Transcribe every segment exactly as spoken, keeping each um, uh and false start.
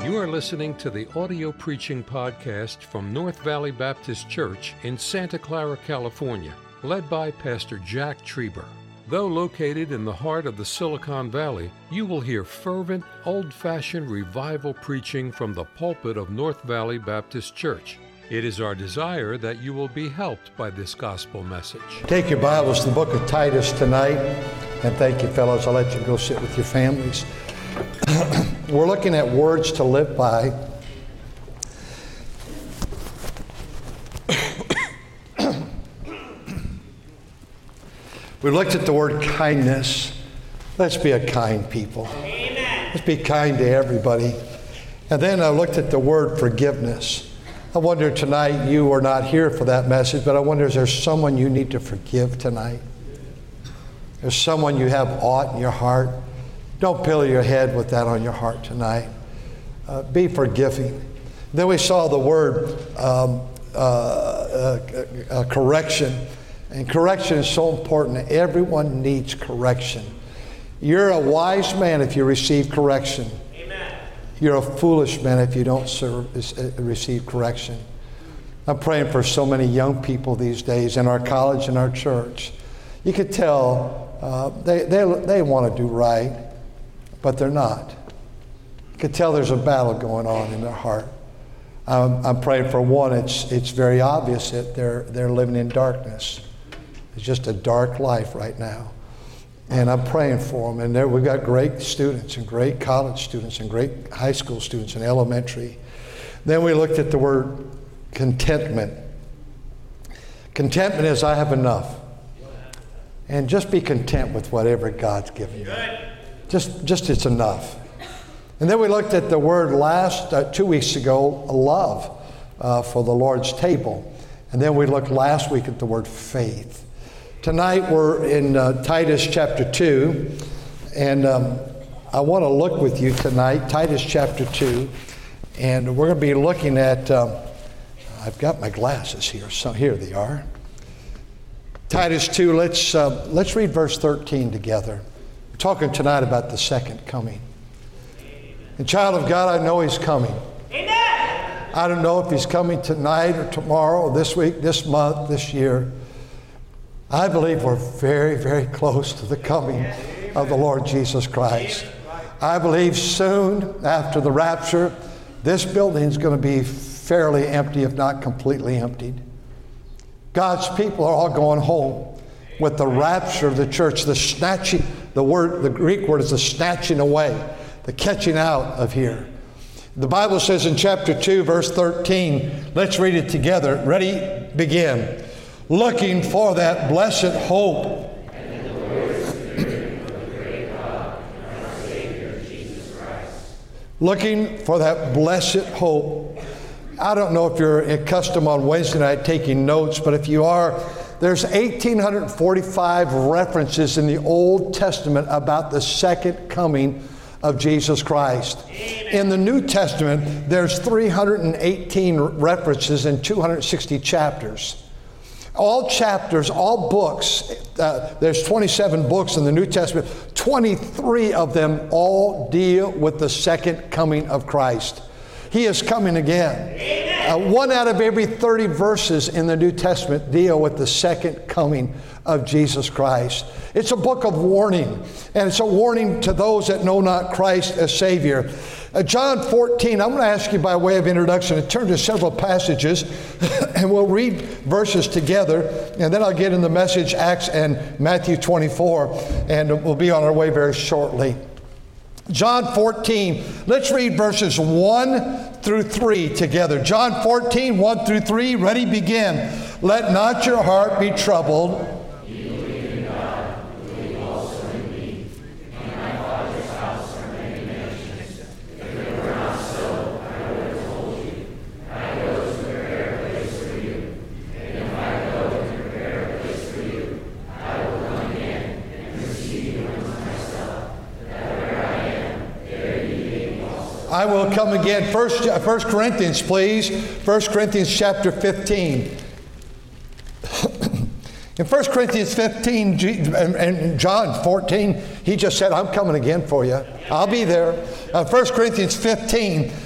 You are listening to the audio preaching podcast from North Valley Baptist Church in Santa Clara, California, led by Pastor Jack Trieber. Though located in the heart of the Silicon Valley, you will hear fervent, old-fashioned revival preaching from the pulpit of North Valley Baptist Church. It is our desire that you will be helped by this gospel message. Take your Bibles to the book of Titus tonight, and thank you, fellows. I'll let you go sit with your families. We're looking at words to live by. We looked at the word kindness. Let's be a kind people. Amen. Let's be kind to everybody. And then I looked at the word forgiveness. I wonder tonight, you are not here for that message, but I wonder, is there someone you need to forgive tonight? There's someone you have aught in your heart. Don't pillar your head with that on your heart tonight. Uh, be forgiving. Then we saw the word um, uh, uh, uh, correction. And correction is so important. Everyone needs correction. You're a wise man if you receive correction. Amen. You're a foolish man if you don't serve, receive correction. I'm praying for so many young people these days in our college and our church. You could tell uh, they, they, they want to do right, but they're not. You could tell there's a battle going on in their heart. Um, I'm praying for one, it's it's very obvious that they're they're living in darkness. It's just a dark life right now. And I'm praying for them. And there we've got great students and great college students and great high school students and elementary. Then we looked at the word contentment. Contentment is I have enough. And just be content with whatever God's given you. Just, just it's enough. And then we looked at the word last, uh, two weeks ago, love uh, for the Lord's table. And then we looked last week at the word faith. Tonight we're in uh, Titus chapter two. And um, I want to look with you tonight, Titus chapter two. And we're going to be looking at, um, I've got my glasses here, so here they are. Titus two, let's, uh, let's read verse thirteen together. We're talking tonight about the second coming. And child of God, I know He's coming. Amen. I don't know if He's coming tonight or tomorrow or this week, this month, this year. I believe we're very, very close to the coming of the Lord Jesus Christ. I believe soon after the rapture, this building is going to be fairly empty, if not completely emptied. God's people are all going home with the rapture of the church, the snatching, the word, the Greek word is the snatching away, the catching out of here. The Bible says in chapter two, verse thirteen, let's read it together. Ready? Begin. Looking for that blessed hope. And in the Lord's Spirit of the great God and our Savior, Jesus Christ. Looking for that blessed hope. I don't know if you're accustomed on Wednesday night taking notes, but if you are, there's one thousand eight hundred forty-five references in the Old Testament about the second coming of Jesus Christ. Amen. In the New Testament, there's three hundred eighteen references in two hundred sixty chapters. All chapters, all books, uh, there's twenty-seven books in the New Testament, twenty-three of them all deal with the second coming of Christ. He is coming again. Uh, one out of every thirty verses in the New Testament deal with the second coming of Jesus Christ. It's a book of warning, and it's a warning to those that know not Christ as Savior. Uh, John fourteen, I'm going to ask you by way of introduction to turn to several passages, and we'll read verses together, and then I'll get in the message, Acts and Matthew twenty-four, and we'll be on our way very shortly. John fourteen, let's read verses one through three together. John fourteen, one through three, ready, begin. Let not your heart be troubled. You believe in God, believe also in me. In my Father's house are many mansions. If it were not so, I would have told you. I go to prepare a place for you. And if I go to prepare a place for you, I will come again and receive you unto myself, that where I am, there you may be also. I will come again. First, First Corinthians, please. First Corinthians chapter fifteen. In First Corinthians fifteen and John fourteen, he just said, I'm coming again for you. I'll be there. Uh, First Corinthians fifteen,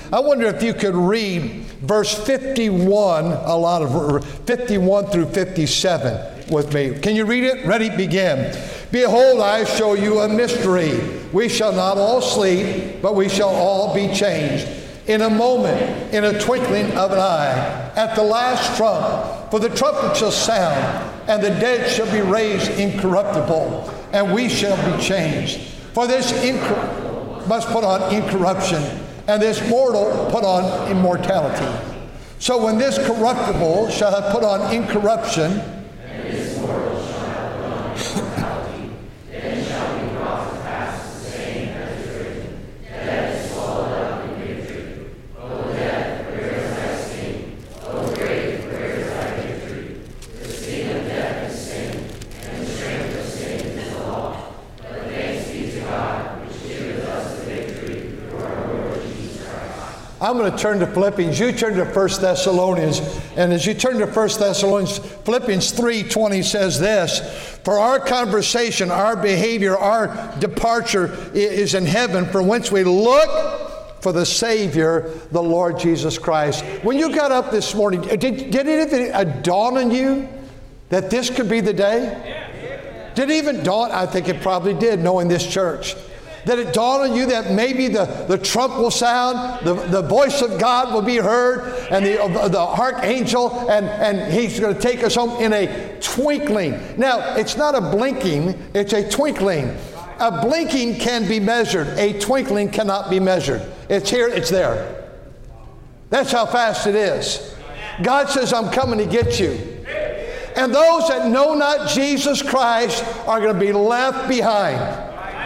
I wonder if you could read verse fifty-one, a lot of fifty-one through fifty-seven with me. Can you read it? Ready? Begin. Behold, I show you a mystery. We shall not all sleep, but we shall all be changed. In a moment, in a twinkling of an eye, at the last trump, for the trumpet shall sound, and the dead shall be raised incorruptible, and we shall be changed. For this incor- must put on incorruption, and this mortal put on immortality. So when this corruptible shall have put on incorruption, and this mortal shall have put on immortality, then shall be brought to pass the same as is written, death is swallowed up in victory. O death, where is thy sting? O grave, where is thy victory? The sting of death is sin, and the strength of sin is the law. But thanks be to God, which giveth us the victory through our Lord Jesus Christ. I'm going to turn to Philippians. You turn to First Thessalonians. And as you turn to First Thessalonians, Philippians three twenty says this, for our conversation, our behavior, our departure is in heaven, from whence we look for the Savior, the Lord Jesus Christ. When you got up this morning, did, did it dawn on you that this could be the day? Did it even dawn? I think it probably did, knowing this church. That it dawned on you that maybe the, the trump will sound, the, the voice of God will be heard, and the, uh, the archangel, and, and he's going to take us home in a twinkling. Now, it's not a blinking, it's a twinkling. A blinking can be measured. A twinkling cannot be measured. It's here, it's there. That's how fast it is. God says, I'm coming to get you. And those that know not Jesus Christ are going to be left behind.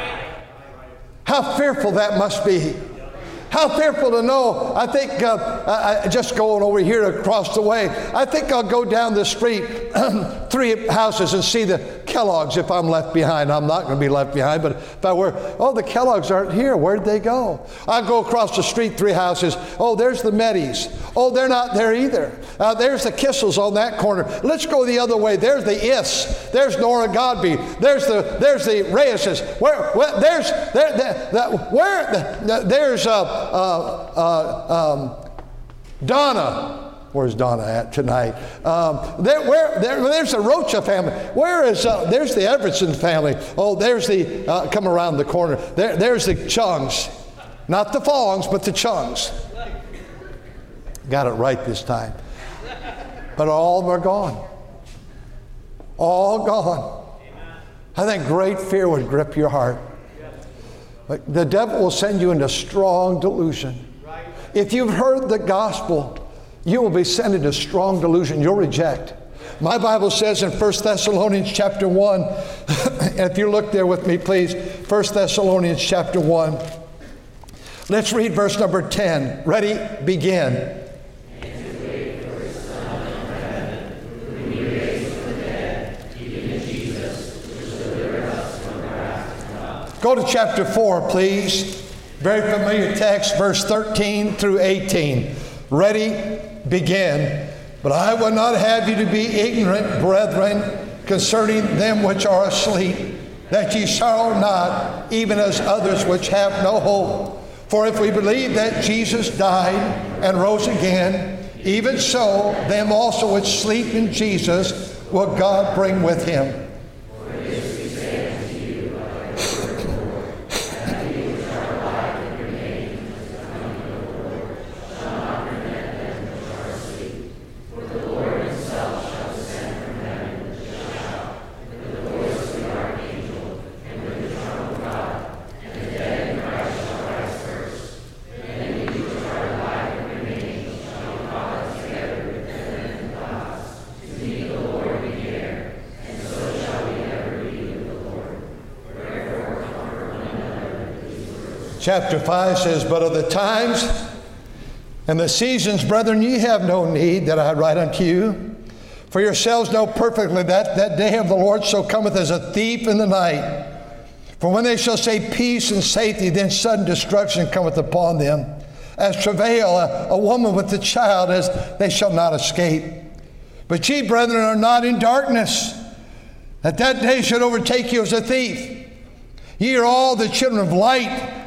How fearful that must be. How fearful to know. I think, uh, I, just going over here across the way, I think I'll go down the street, three houses, and see the Kellogg's if I'm left behind. I'm not going to be left behind, but if I were, oh, the Kellogg's aren't here. Where'd they go? I'll go across the street, three houses. Oh, there's the Medis. Oh, they're not there either. Uh, there's the Kissels on that corner. Let's go the other way. There's the Ifs. There's Nora Godby. There's the there's the Reyeses. Where, where there's there, there, there where the, there's uh, uh, uh, um, Donna. Where's Donna at tonight? Um, there, where, there, there's the Rocha family. Where is, uh, there's the Everson family. Oh, there's the, uh, come around the corner. There, there's the Chungs. Not the Fongs, but the Chungs. Got it right this time. But all of them are gone. All gone. I think great fear would grip your heart. But the devil will send you into strong delusion. If you've heard the gospel, you will be sent into strong delusion. You'll reject. My Bible says in First Thessalonians chapter one, and if you look there with me, please, First Thessalonians chapter one. Let's read verse number ten. Ready? Begin. Go to chapter four, please. Very familiar text, verse thirteen through eighteen. Ready? Begin. But I would not have you to be ignorant, brethren, concerning them which are asleep, that ye sorrow not, even as others which have no hope. For if we believe that Jesus died and rose again, even so them also which sleep in Jesus will God bring with him. Chapter five says, but of the times and the seasons, brethren, ye have no need that I write unto you. For yourselves know perfectly that that day of the Lord so cometh as a thief in the night. For when they shall say peace and safety, then sudden destruction cometh upon them. As travail a, a woman with the child, as they shall not escape. But ye, brethren, are not in darkness, that that day should overtake you as a thief. Ye are all the children of light,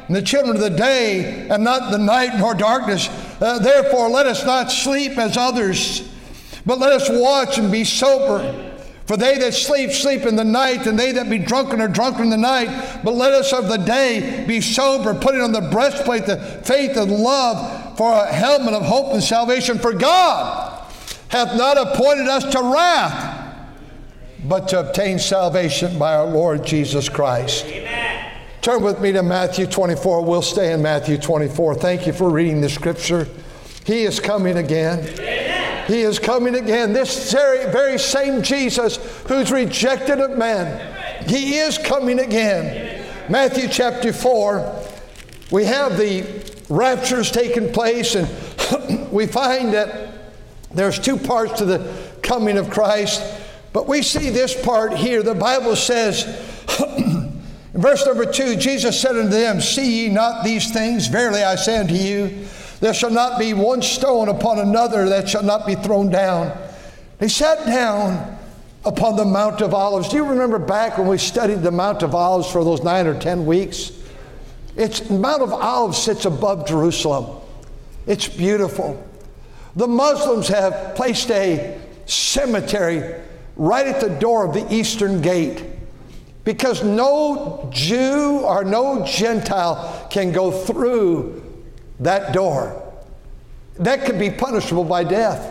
and the children of the day, and not the night nor darkness. Uh, therefore let us not sleep as others, but let us watch and be sober. For they that sleep, sleep in the night, and they that be drunken are drunken in the night. But let us of the day be sober, putting on the breastplate the faith and love, for a helmet of hope and salvation. For God hath not appointed us to wrath, but to obtain salvation by our Lord Jesus Christ. Amen. Turn with me to Matthew twenty-four. We'll stay in Matthew twenty-four. Thank you for reading the scripture. He is coming again. Amen. He is coming again. This very, very same Jesus who's rejected of men, he is coming again. Matthew chapter four, we have the raptures taking place, and we find that there's two parts to the coming of Christ. But we see this part here. The Bible says, in verse number two, Jesus said unto them, see ye not these things? Verily I say unto you, there shall not be one stone upon another that shall not be thrown down. He sat down upon the Mount of Olives. Do you remember back when we studied the Mount of Olives for those nine or ten weeks? It's Mount of Olives sits above Jerusalem. It's beautiful. The Muslims have placed a cemetery right at the door of the eastern gate, because no Jew or no Gentile can go through that door. That could be punishable by death.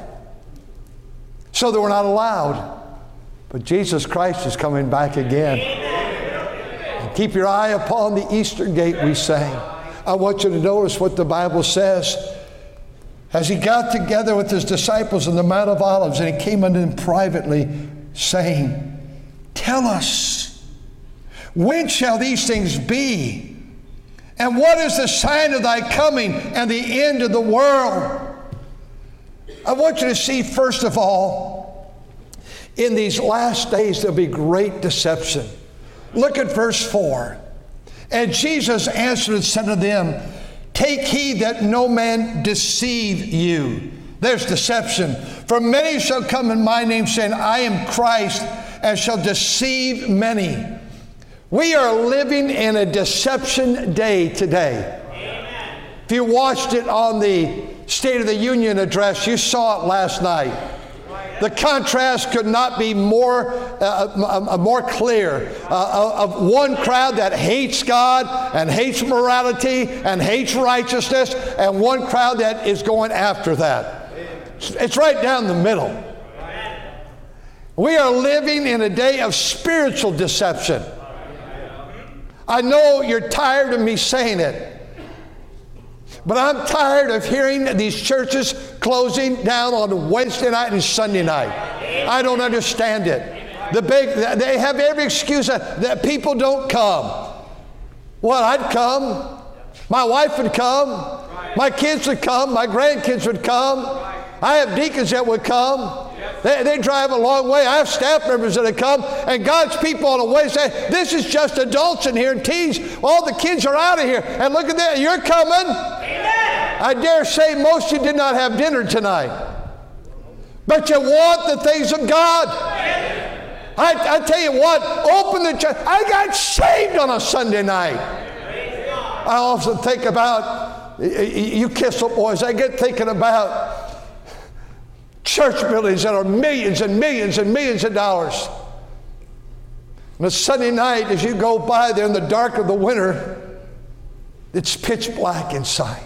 So they were not allowed. But Jesus Christ is coming back again. And keep your eye upon the eastern gate, we sang. I want you to notice what the Bible says. As he got together with his disciples on the Mount of Olives, and he came unto them privately, saying, tell us, when shall these things be? And what is the sign of thy coming and the end of the world? I want you to see, first of all, in these last days there'll be great deception. Look at verse four. And Jesus answered and said to them, take heed that no man deceive you. There's deception. For many shall come in my name, saying, I am Christ, and shall deceive many. We are living in a deception day today. Amen. If you watched it on the State of the Union address, you saw it last night. The contrast could not be more, uh, uh, more clear uh, of one crowd that hates God and hates morality and hates righteousness, and one crowd that is going after that. It's right down the middle. We are living in a day of spiritual deception. I know you're tired of me saying it, but I'm tired of hearing these churches closing down on Wednesday night and Sunday night. I don't understand it. The big, they have every excuse that, that people don't come. Well, I'd come. My wife would come. My kids would come. My grandkids would come. I have deacons that would come. They, they drive a long way. I have staff members that have come, and God's people on the way say, this is just adults in here and teens. All the kids are out of here. And look at that, you're coming. Amen. I dare say most of you did not have dinner tonight. But you want the things of God. I, I tell you what, open the church. I got saved on a Sunday night. I often think about, you Kissel boys, I get thinking about church buildings that are millions and millions and millions of dollars. On a Sunday night, as you go by there in the dark of the winter, it's pitch black inside.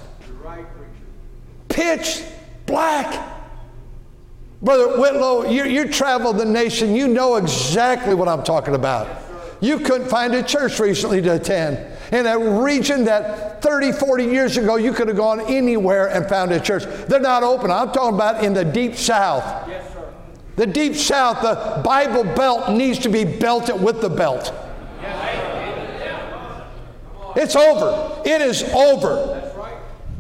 Pitch black. Brother Whitlow, you, you travel the nation. You know exactly what I'm talking about. You couldn't find a church recently to attend. In a region that thirty, forty years ago, you could have gone anywhere and found a church. They're not open. I'm talking about in the deep south. Yes, sir. The deep south, the Bible Belt needs to be belted with the belt. Yes. It's over. It is over. That's right.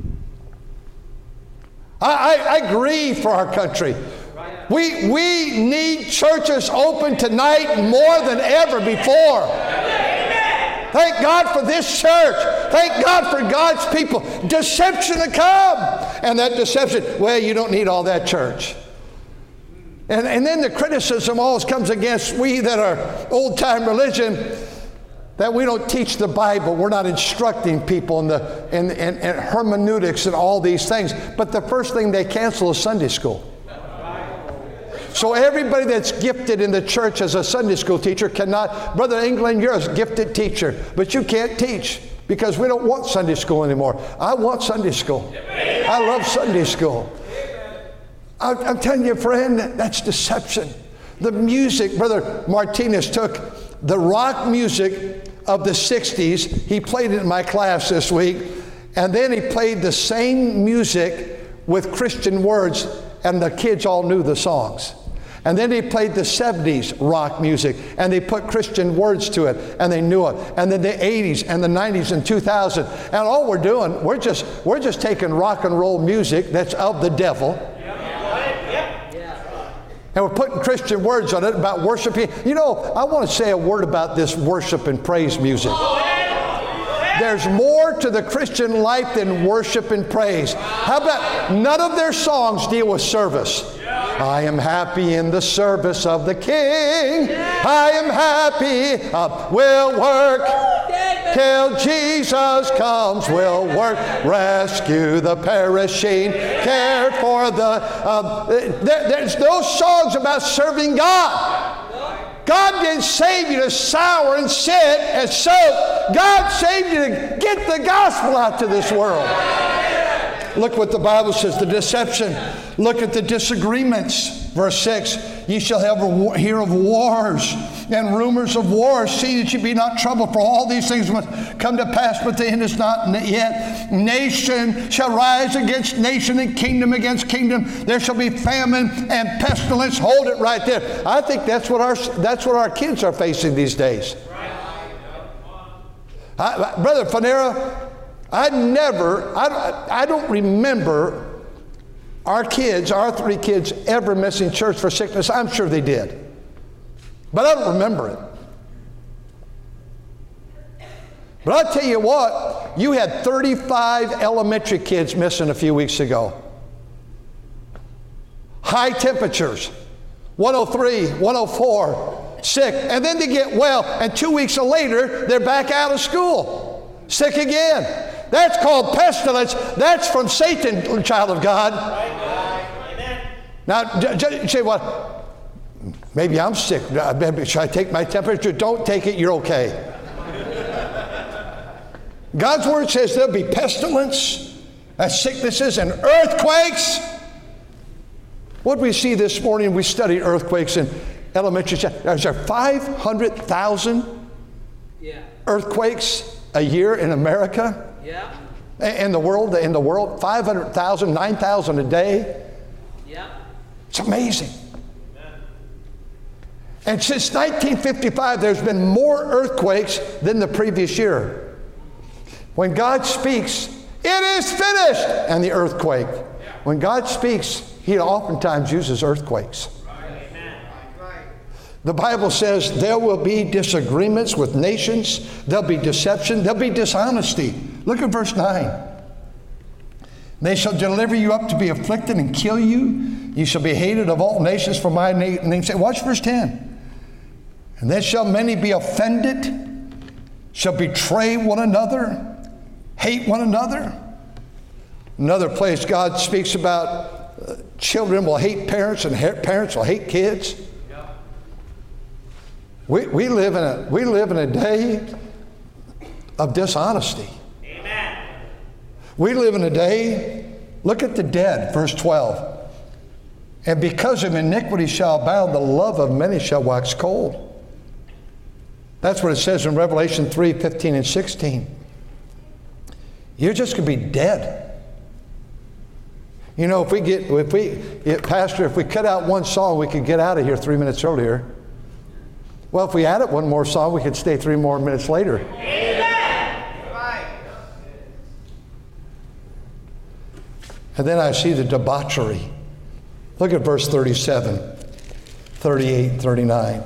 I, I, I grieve for our country. We, we need churches open tonight more than ever before. Thank God for this church. Thank God for God's people. Deception to come. And that deception, well, you don't need all that church. And, and then the criticism always comes against we that are old-time religion, that we don't teach the Bible. We're not instructing people in the in, in, in hermeneutics and all these things. But the first thing they cancel is Sunday school. So everybody that's gifted in the church as a Sunday school teacher cannot, Brother England, you're a gifted teacher, but you can't teach because we don't want Sunday school anymore. I want Sunday school. I love Sunday school. I'm telling you, friend, that's deception. The music, Brother Martinez took the rock music of the sixties. He played it in my class this week. And then he played the same music with Christian words, and the kids all knew the songs. And then he played the seventies rock music, and they put Christian words to it, and they knew it. And then the eighties and the nineties and two thousand. And all we're doing, we're just, we're just taking rock and roll music that's of the devil. And we're putting Christian words on it about worshiping. You know, I want to say a word about this worship and praise music. There's more to the Christian life than worship and praise. How about none of their songs deal with service? I am happy in the service of the King. I am happy. Uh, we'll work till Jesus comes. We'll work, rescue the perishing, care for the... Uh, there, there's no songs about serving God. God didn't save you to sour and sit and soak. God saved you to get the gospel out to this world. Look what the Bible says, the deception. Look at the disagreements. Verse six, ye shall have hear of wars and rumors of wars. See that ye be not troubled, for all these things must come to pass, but the end is not yet. Nation shall rise against nation, and kingdom against kingdom. There shall be famine and pestilence. Hold it right there. I think that's what our that's what our kids are facing these days. I, Brother Fanera, I never, I, I don't remember our kids, our three kids, ever missing church for sickness. I'm sure they did. But I don't remember it. But I'll tell you what, you had thirty-five elementary kids missing a few weeks ago. High temperatures, one oh three, one oh four, sick. And then they get well, and two weeks later, they're back out of school, sick again. That's called pestilence. That's from Satan, child of God. Now, you say, well, maybe I'm sick. Should I take my temperature? Don't take it. You're okay. God's word says there'll be pestilence, and sicknesses, and earthquakes. What did we see this morning? We studied earthquakes in elementary. Is there five hundred thousand yeah. earthquakes a year in America? Yeah. In the world, in the world, five hundred thousand, nine thousand a day. Yeah. It's amazing. Amen. And since nineteen fifty-five, there's been more earthquakes than the previous year. When God speaks, it is finished, and the earthquake. Yeah. When God speaks, He oftentimes uses earthquakes. The Bible says there will be disagreements with nations. There'll be deception. There'll be dishonesty. Look at verse nine. They shall deliver you up to be afflicted and kill you. You shall be hated of all nations for my name's sake. Watch verse ten. And then shall many be offended, shall betray one another, hate one another. Another place God speaks about uh, children will hate parents and ha- parents will hate kids. We, we, live in a, we live in a day of dishonesty. Amen. We live in a day, look at the dead, verse twelve. And because of iniquity shall abound, the love of many shall wax cold. That's what it says in Revelation three, fifteen and sixteen. You're just going to be dead. You know, if we get, if we, if, Pastor, if we cut out one song, we could get out of here three minutes earlier. Well, if we added one more song, we could stay three more minutes later. Amen. And then I see the debauchery. Look at verse thirty-seven, thirty-eight, thirty-nine.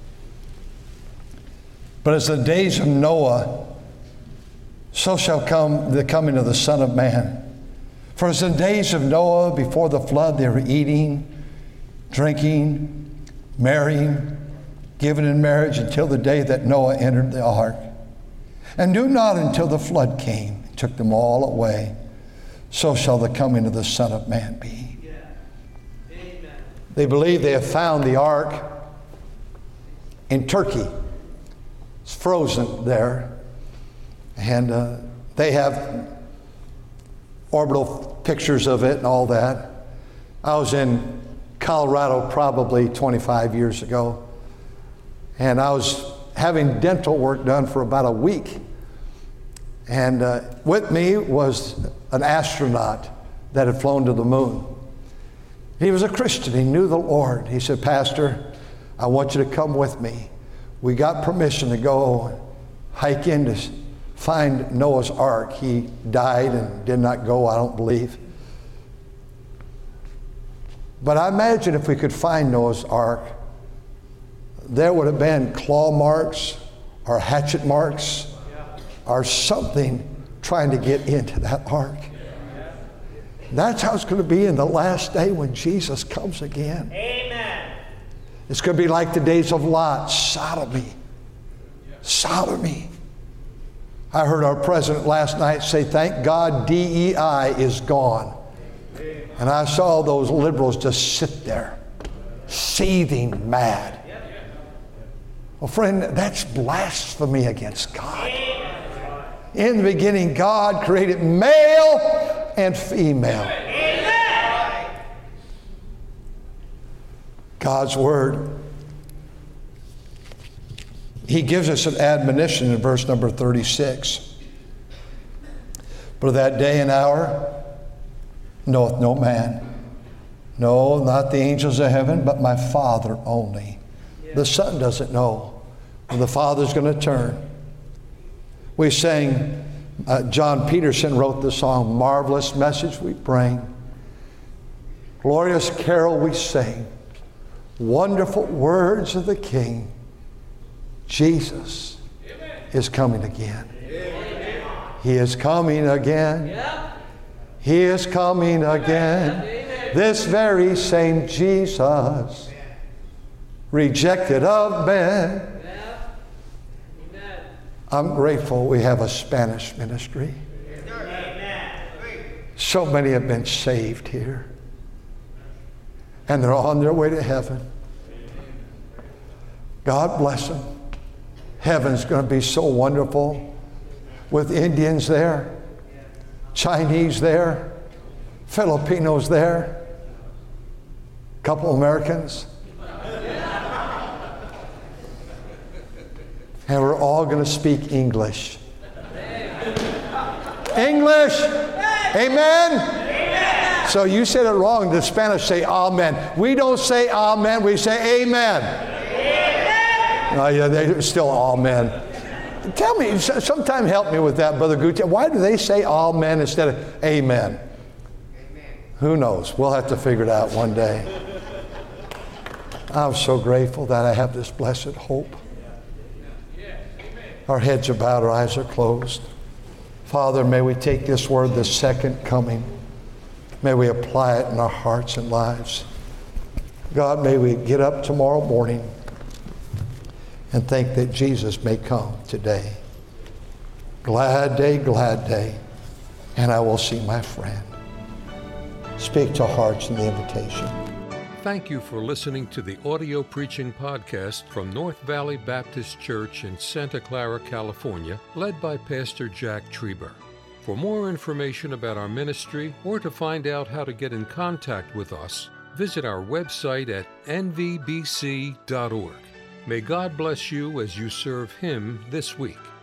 But as the days of Noah, so shall come the coming of the Son of Man. For as the days of Noah before the flood, they were eating, drinking, marrying, given in marriage until the day that Noah entered the ark. and knew not until the flood came and took them all away. So shall the coming of the Son of Man be. Yeah. Amen. They believe they have found the ark in Turkey. It's frozen there. And uh, they have orbital pictures of it and all that. I was in Colorado probably twenty-five years ago, and I was having dental work done for about a week. And uh, with me was an astronaut that had flown to the moon. He was a Christian. He knew the Lord. He said, Pastor, I want you to come with me. We got permission to go hike in to find Noah's Ark. He died and did not go, I don't believe. But I imagine if we could find Noah's Ark, there would have been claw marks or hatchet marks or something trying to get into that ark. That's how it's going to be in the last day when Jesus comes again. Amen. It's going to be like the days of Lot, sodomy. Sodomy. I heard our president last night say, thank God D E I is gone. And I saw those liberals just sit there, seething mad. Well, friend, that's blasphemy against God. In the beginning, God created male and female. God's Word. He gives us an admonition in verse number thirty-six. But of that day and hour knoweth no man, no, not the angels of heaven, but my Father only. The Son doesn't know when the Father's going to turn. We sang, uh, John Peterson wrote the song, Marvelous Message We Bring, Glorious Carol We Sing, Wonderful Words of the King. Jesus Amen. Is coming again. Amen. He is coming again. Yep. He is coming again. Amen. This very same Jesus, rejected of men. I'm grateful we have a Spanish ministry. Amen. So many have been saved here. And they're on their way to heaven. God bless them. Heaven's going to be so wonderful with Indians there, Chinese there, Filipinos there, a couple Americans. And we're all going to speak English. English! Amen? Amen! So you said it wrong. The Spanish say amen. We don't say amen. We say amen. Amen. Oh, yeah, they're still amen. Tell me, sometime help me with that, Brother Gucci. Why do they say amen instead of amen? Amen? Who knows? We'll have to figure it out one day. I'm so grateful that I have this blessed hope. Our heads are bowed, our eyes are closed. Father, may we take this word, the second coming. May we apply it in our hearts and lives. God, may we get up tomorrow morning and think that Jesus may come today. Glad day, glad day, and I will see my friend. Speak to hearts in the invitation. Thank you for listening to the audio preaching podcast from North Valley Baptist Church in Santa Clara, California, led by Pastor Jack Trieber. For more information about our ministry or to find out how to get in contact with us, visit our website at n v b c dot org. May God bless you as you serve Him this week.